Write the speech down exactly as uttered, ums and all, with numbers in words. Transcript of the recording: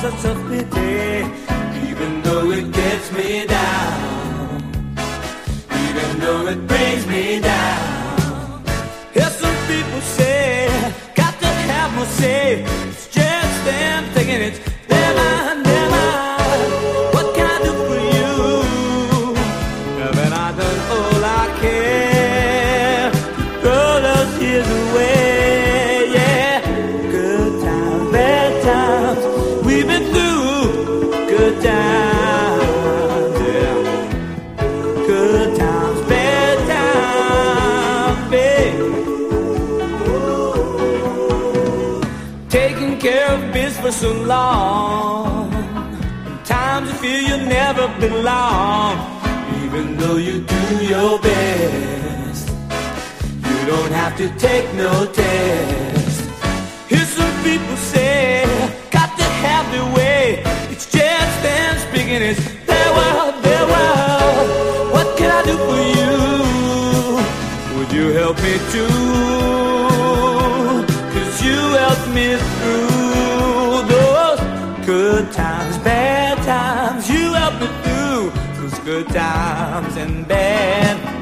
such a pity, even though it gets me down, even though it brings me down. Hear some people say, got to have mercy. It's just them thinking it's their mind, their mind. What can I do for you? Haven't I done all I can? Throw those years away, yeah. Good times, bad times, we've been through good times, yeah. Good times, bad times, babe. Taking care of business for so long, times you feel you never belong. Even though you do your best, you don't have to take no test. Hear some people say, got to have their way. It's just them speaking, it's their world, their world. What can I do for you? Would you help me too? 'Cause you helped me through those good times, bad times. You helped me through those good times and bad